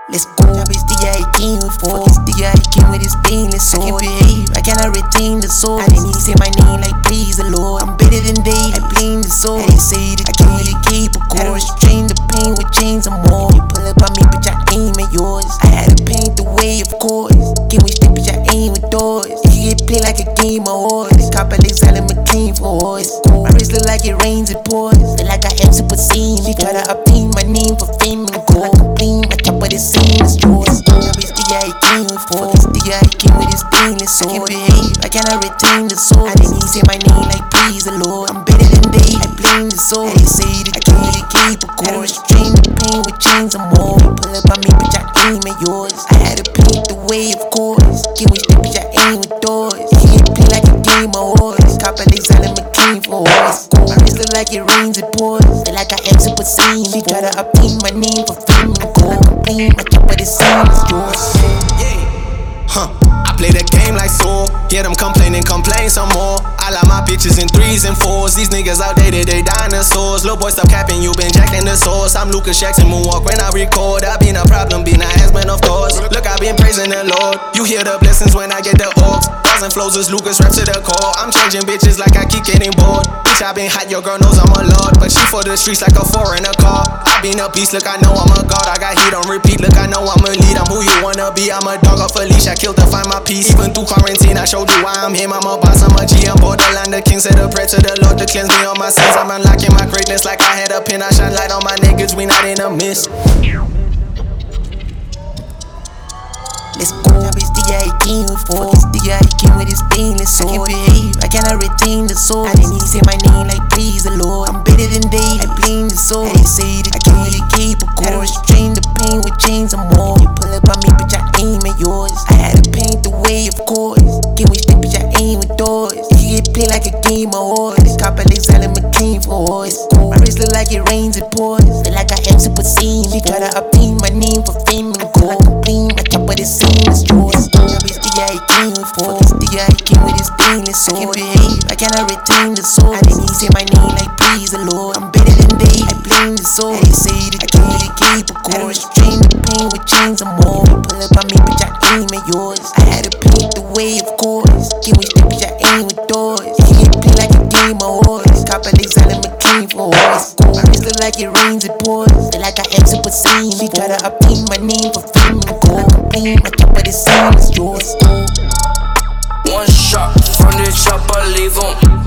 Let's go. I bitch D.I.King with four. This D.I.King with his stainless sword. I can't behave, I cannot retain the soul. I didn't even say my name like please the Lord. I'm better than they, I blame the soul. They say that I can't really keep a course. I don't restrain the pain with chains or more. You pull up on me, bitch, I aim at yours. I had to paint the way, of course. Can we stick, bitch, I aim with doors. If you get played like a game of horse, the cop at Alexander McLean for horse. My wrist look like it rains and pours. Feel like I am super seen. They try to obtain my name for fame and gold. My top of the scene is yours. I bitch D.I.King with four. This D.I.King with his stainless sword. I can't behave, I cannot retain the soul. I didn't even say my name like please the Lord. I'm better than they, I blame the soul. They say that I can't really keep a course. I don't restrain the pain with chains or more. You pull up on me, bitch, I aim at yours. I had to paint the way, of course. Can we stick, bitch, I aim with doors. If you get played like a game of horse, cop at Alexander McLean for horse. My wrist look like it rains and pours. Feel like I am super seen. They try to obtain my name for fame and gold. My top of the scene is yours. I play the game like so. Hear them complain, complain some more. I like my bitches in 3s and 4s. These niggas outdated, they dinosaurs. Little boy, stop capping, you been jacking the source. I'm Lucas Jackson, moonwalk when I record. I been a problem, been a has-been, of course. Look, I been praising the Lord. You hear the blessings when I get the orbs. Bars and flows is Lucas, rap to the core. I'm changing bitches like I keep getting bored. Bitch, I been hot, your girl knows I'm a lord. But she for the streets like a foreign car. I been a beast, look, I know I'm a god. I got heat on repeat, look, I know I'm a lead. I'm who you wanna be, I'm a dog off a leash. I killed to find my peace. Even through quarantine, I showed you why I'm him. I'm a boss, I'm a G, I'm borderline. The king said a prayer to the Lord to cleanse me on my sins. I'm unlocking my greatness like I had a pin. I shine light on my niggas, we not in a mist. Let's go. I bitch D.I.King with four. This D.I.King with his stainless sword. I can't behave, I cannot retain the soul. I didn't even say my name like please the Lord. I'm better than they, I blame the soul. They say that I can't really keep a course. I don't restrain the pain with chains or more. You pull up on me, bitch, I aim at yours. I had to paint the way, of course. Can we stick, bitch, I aim with doors. If you get played like a game of horse, the cop at Alexander McLean for horse. My wrist look like it rains and pours. Feel like I am super seen. They try to obtain my name for fame and gold. My top of the scene is yours. I bitch D.I.King with four. This D.I.King with his stainless sword. I can't behave, I cannot retain the soul. I didn't even say my name like please the Lord. I'm better than they, I blame the soul. They say that I can't really keep a course. I don't restrain the pain with chains or more. You pull up on me, bitch, I aim at yours. I had to paint the way, of course. Can we stick, bitch, I aim with doors. If you get played like a game of horse, cop at Alexander McLean for horse. My wrist look like it rains and pours. Feel like I am super seen. They try to obtain my name for fame and gold. My top of the scene is yours. One shot from the chopper, leave 'em